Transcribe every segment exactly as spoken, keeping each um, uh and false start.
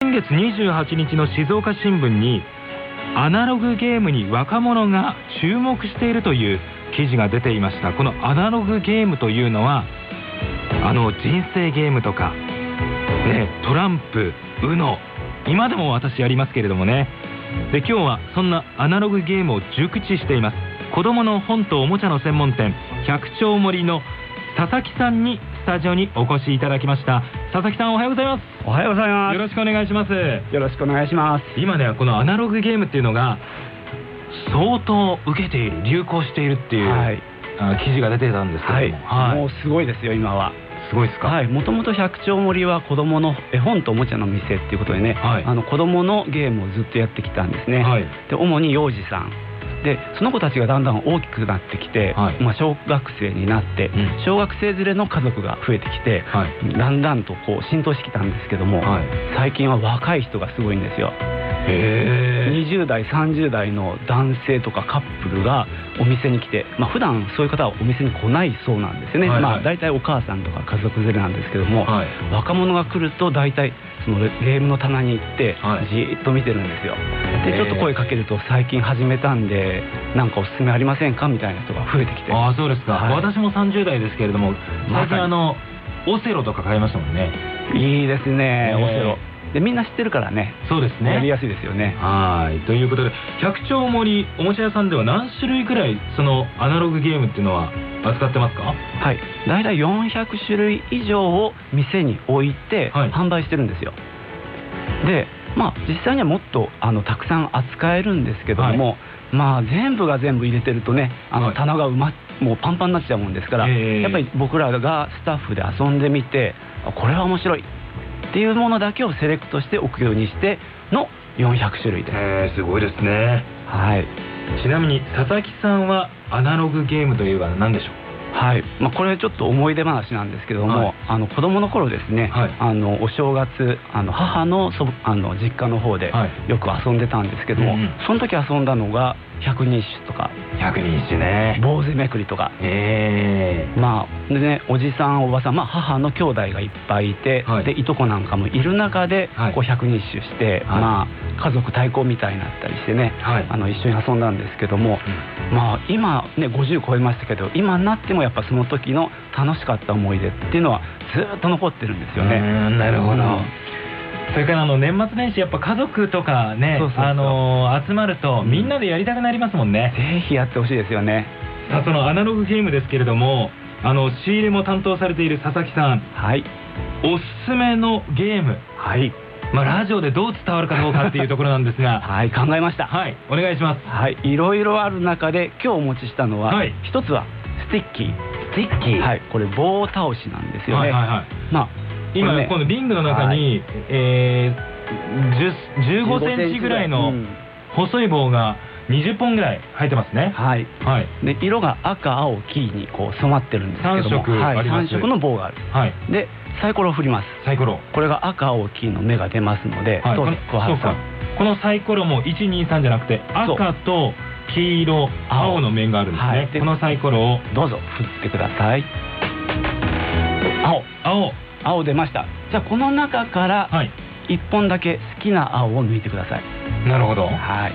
先月にじゅうはちにちの静岡新聞にアナログゲームに若者が注目しているという記事が出ていました。このアナログゲームというのはあの人生ゲームとか、ね、トランプ、ウノ、今でも私やりますけれどもね。で今日はそんなアナログゲームを熟知しています子どもの本とおもちゃの専門店百丁森の佐々木さんにスタジオにお越しいただきました。佐々木さん、おはようございます。 おはようございます。 よろしくお願いします。 よろしくお願いします。 今ね、このアナログゲームっていうのが相当受けている、流行しているっていう、はい、あ記事が出てたんですけども、はいはい、 もうすごいですよ今は。 すごいですか。 はい、もともと百丁森は子どもの絵本とおもちゃの店っていうことでね、はい、あの子どものゲームをずっとやってきたんですね、はい、で主に幼児さんで、その子たちがだんだん大きくなってきて、はい、まあ、小学生になって、うん、小学生連れの家族が増えてきて、はい、だんだんとこう浸透してきたんですけども、はい、最近は若い人がすごいんですよ。へー。にじゅうだいさんじゅうだいの男性とかカップルがお店に来て、まあ、普段そういう方はお店に来ないそうなんですよね、はいはい、まあ、大体お母さんとか家族連れなんですけども、はい、若者が来ると大体そのゲームの棚に行ってじーっと見てるんですよ。でちょっと声かけると最近始めたんでなんかおすすめありませんかみたいな人が増えてきて。 ああ、そうですか、はい、私もさんじゅうだいですけれども最近あのオセロとか買いましたもんね。 いいですね、オセロでみんな知ってるからね。 そうですね、 やりやすいですよね。 はい、ということで百丁森おもちゃ屋さんでは何種類くらいそのアナログゲームっていうのは扱ってますか？ はい、だいたいよんひゃくしゅるい以上を店に置いて販売してるんですよ、はい、でまあ実際にはもっとあのたくさん扱えるんですけども、はい、まあ全部が全部入れてるとね、あの棚が埋まっもうパンパンになっちゃうもんですから、やっぱり僕らがスタッフで遊んでみてこれは面白いっていうものだけをセレクトして置くようにしてのよんひゃくしゅるいです。 へー、すごいですね。 はい。 ちなみに佐々木さんはアナログゲームといえば何でしょう？ はい、まあ、これちょっと思い出話なんですけども、はい、あの子供の頃ですね、はい、あのお正月あの母のそあの実家の方でよく遊んでたんですけども、はい、うん、その時遊んだのが百人一首とか百人一首ね、 坊主めくりとか、えー、まあでね、おじさんおばさん、まあ、母の兄弟がいっぱいいて、はい、でいとこなんかもいる中で、はい、こう百人一首して、はい、まあ、家族対抗みたいになったりしてね、はい、あの一緒に遊んだんですけども、うん、まあ今ねごじゅう超えましたけど今になってもやっぱその時の楽しかった思い出っていうのはずっと残ってるんですよね。 うん、なるほど、うん、それからあの年末年始やっぱ家族とかね、そうそうそう、あの集まるとみんなでやりたくなりますもんね、 うん、ぜひやってほしいですよね。 さあそのアナログゲームですけれども、あの仕入れも担当されている佐々木さん、 はい、 おすすめのゲーム、 はい、 まあ、ラジオでどう伝わるかどうかっていうところなんですがはい、考えました。 はい、お願いします。 はい、いろいろある中で今日お持ちしたのは、はい、一つはスティッキー。 スティッキー、 はい、これ棒倒しなんですよね。はいはいはい、まあ今ね、このリングの中に、はい、えー、じゅうごセンチぐらいの細い棒がにじゅっぽんぐらい入ってますね。 はい、はい、で色が赤青黄にこう染まってるんですけども、さん色あります。はい、さん色の棒がある、はい、でサイコロを振ります。 サイコロ、 これが赤青黄の目が出ますので、はい、どうぞ小原さん。 このサイコロもいちにさんじゃなくて赤と黄色青の面があるんですね、はい、でこのサイコロをどうぞ振ってください。青青青出ました。じゃあこの中からいっぽんだけ好きな青を抜いてください。 なるほど、 はい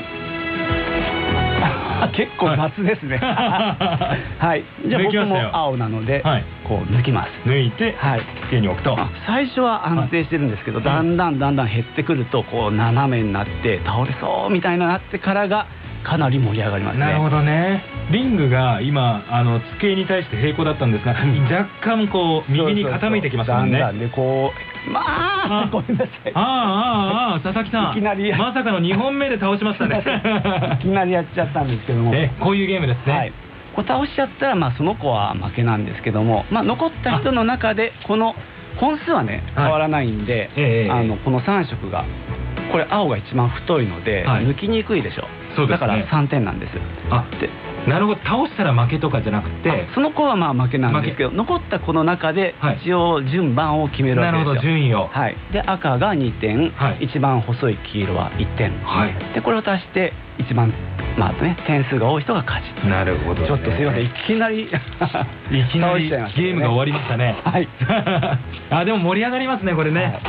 結構雑ですねはい、じゃあ僕も青なので、はい、こう抜きます。 抜いて、はい、手に置くと最初は安定してるんですけど、はい、だんだんだんだん減ってくるとこう斜めになって倒れそうみたいになってからがかなり盛り上がりますね。 なるほどね。リングが今あの机に対して平行だったんですが若干こう右に傾いてきますもんね。 だんだんでこうまあごめんなさい。 ああああああ佐々木さん、いきなりまさかのにほんめで倒しましたねいきなりやっちゃったんですけども、 えこういうゲームですね。はい、 こう倒しちゃったらまあその子は負けなんですけども、まあ残った人の中でこの本数はね変わらないんで、はい、えー、あのこのさん色がこれ青が一番太いので、はい、抜きにくいでしょ。そうですね、だからさんてんなんです。あでなるほど、倒したら負けとかじゃなくてその子はまあ負けなんですけど残った子の中で一応順番を決めるわけですよ。 なるほど、順位を、 はい、で赤がにてん、はい、一番細い黄色はいってん、はい、でこれを足して一番まあね点数が多い人が勝ちと。 なるほど、ね、 ちょっとすいません、いきなりいきなりゲームが終わりましたね。はいあでも盛り上がりますねこれね。はい、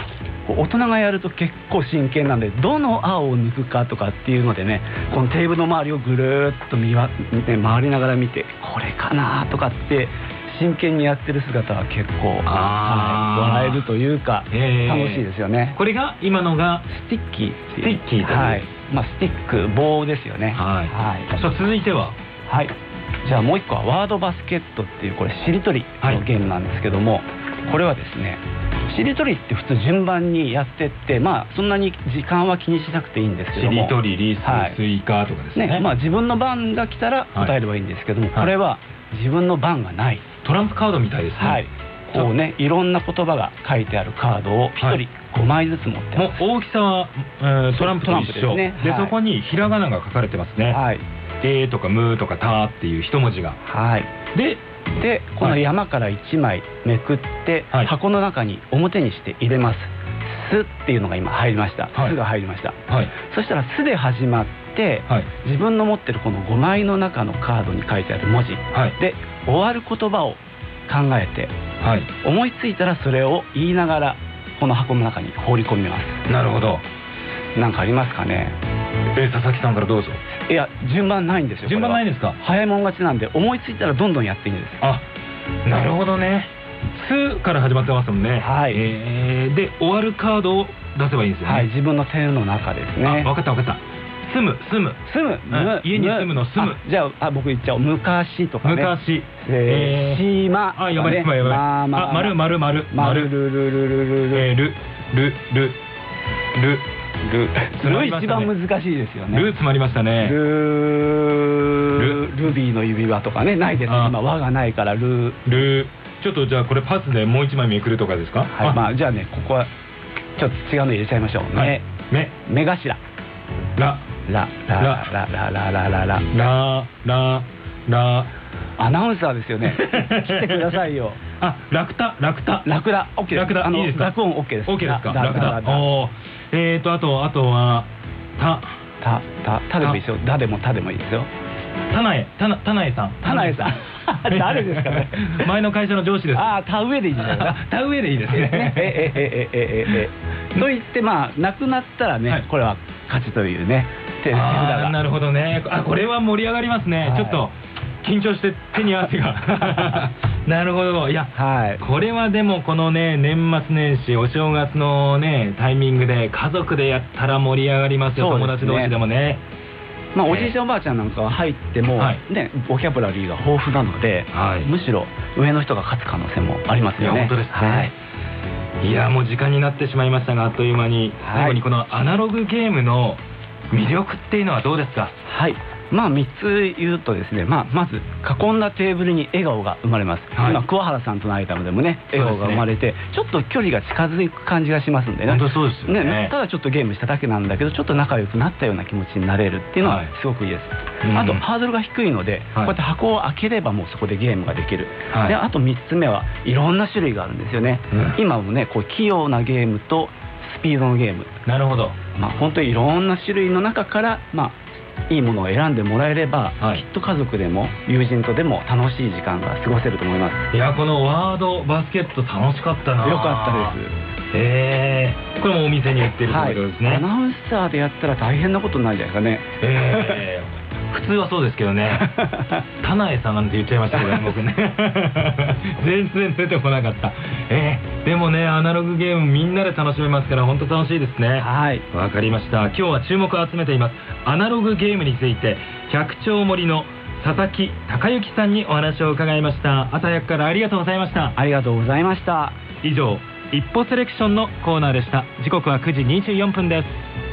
大人がやると結構真剣なんで、どの青を抜くかとかっていうのでね、このテーブルの周りをぐるーっと見わ、ね、回りながら見て、これかなとかって真剣にやってる姿は結構、はい、笑えるというか、えー、楽しいですよね。 これが今のがスティッキーっていう、 スティッキーという、 はい、まあ、スティック棒ですよね。 はい、はい、さあ続いては、 はい、じゃあもう一個はワードバスケットっていう、これしりとりのゲームなんですけども、はい、これはですね、しりとりって普通順番にやってって、まあそんなに時間は気にしなくていいんですけども、 しりとり、リス、はい、スイカとかですね、 ね、まあ自分の番が来たら答えればいいんですけども、はい、これは自分の番がない、 トランプカードみたいですね。 はい、こうね、いろんな言葉が書いてあるカードをひとりごまいずつ持ってます。 もう大きさは、えー、トランプと一緒で、ね、で、はい、そこにひらがなが書かれてますね。はい、えとかむとかたっていう一文字が。はい、ででこの山からいちまいめくって、はい、箱の中に表にして入れます。すっていうのが今入りました。はい、すが入りました。はい、そしたらすで始まって、はい、自分の持ってるこのごまいの中のカードに書いてある文字、はい、で終わる言葉を考えて、はい、思いついたらそれを言いながらこの箱の中に放り込みます。 なるほど。 なんかありますかね。 えー、佐々木さんからどうぞ。 いや、順番ないんですよ。 順番ないんですか。 早いもん勝ちなんで、思いついたらどんどんやっていいんです。 あ、なるほどね。すから始まってますもんね。はい、えー、で終わるカードを出せばいいんですよね。はい、 自分の手の中ですね。 あ、分かった分かった。住む住む住む、 うん、家に住むの住む。 じゃあ、あ、僕言っちゃおう。昔とかね。 昔、 えー、島、 あ、やばいやばいやばい。あ、丸丸丸丸ルルルルルルルルルルルルル一番難しいですよね。 ル詰まりましたね。 ルルビーの指輪とかね、ないです。今輪がないからルル。ちょっとじゃあこれパスでもう一枚めくるとかですか。 はい、まあじゃあね、ここはちょっと違うの入れちゃいましょう。目目目頭。ララララララララララララ。 アナウンサーですよね。来てくださいよ。 あ、ラクタラクタラクダ、オッケー。 ラクダ、いいですか。 濁音オッケーです。 オッケーですか。ラクダ。お、えーとあとあとはたたたたでもいいですよ。だでもたでもいいですよ。 たなえたなたなえさん。 たなえさん。誰ですかね。 前の会社の上司です。 ああ、田植えでいいんじゃないかな。 田植えでいいですね。 ええええええ。と言ってまあなくなったらね、これは勝ちというね。 ああ、なるほどね。あ、これは盛り上がりますね。ちょっと緊張して手に汗が。なるほど。いや、はい、これはでもこのね、年末年始お正月のねタイミングで家族でやったら盛り上がりますよ。友達同士でもね。 まあおじいちゃんおばあちゃんなんかは入ってもね、ボキャブラリーが豊富なので、むしろ上の人が勝つ可能性もありますよね。 本当ですね。いや、もう時間になってしまいましたが、あっという間に最後にこのアナログゲームの魅力っていうのはどうですか。 はい、まあみっつ言うとですね、まあ、まず囲んだテーブルに笑顔が生まれます。はい、今桑原さんとの間でもね笑顔が生まれて、ね、ちょっと距離が近づく感じがしますんでね。 本当そうですよ ね, ね。ただちょっとゲームしただけなんだけど、ちょっと仲良くなったような気持ちになれるっていうのはすごくいいです。はい、あとハードルが低いので、はい、こうやって箱を開ければもうそこでゲームができる。はい、であとみっつめはいろんな種類があるんですよね。うん、今もねこう器用なゲームとスピードのゲーム。 なるほど。 まあ本当にいろんな種類の中からまあいいものを選んでもらえれば、はい、きっと家族でも友人とでも楽しい時間が過ごせると思います。 いや、このワードバスケット楽しかったな。 よかったです。 えー、これもお店に売ってるところですね。 はい、アナウンサーでやったら大変なことになるんじゃないですかね。 えー、普通はそうですけどね。田苗さんなんて言っちゃいましたけど、僕ね。全然出てこなかった。えー、でもね、アナログゲームみんなで楽しめますから本当楽しいですね。はい、わかりました。今日は注目を集めていますアナログゲームについて、百丁森の佐々木孝之さんにお話を伺いました。朝早くからありがとうございました。 ありがとうございました。 以上、一歩セレクションのコーナーでした。時刻はくじにじゅうよんぷんです。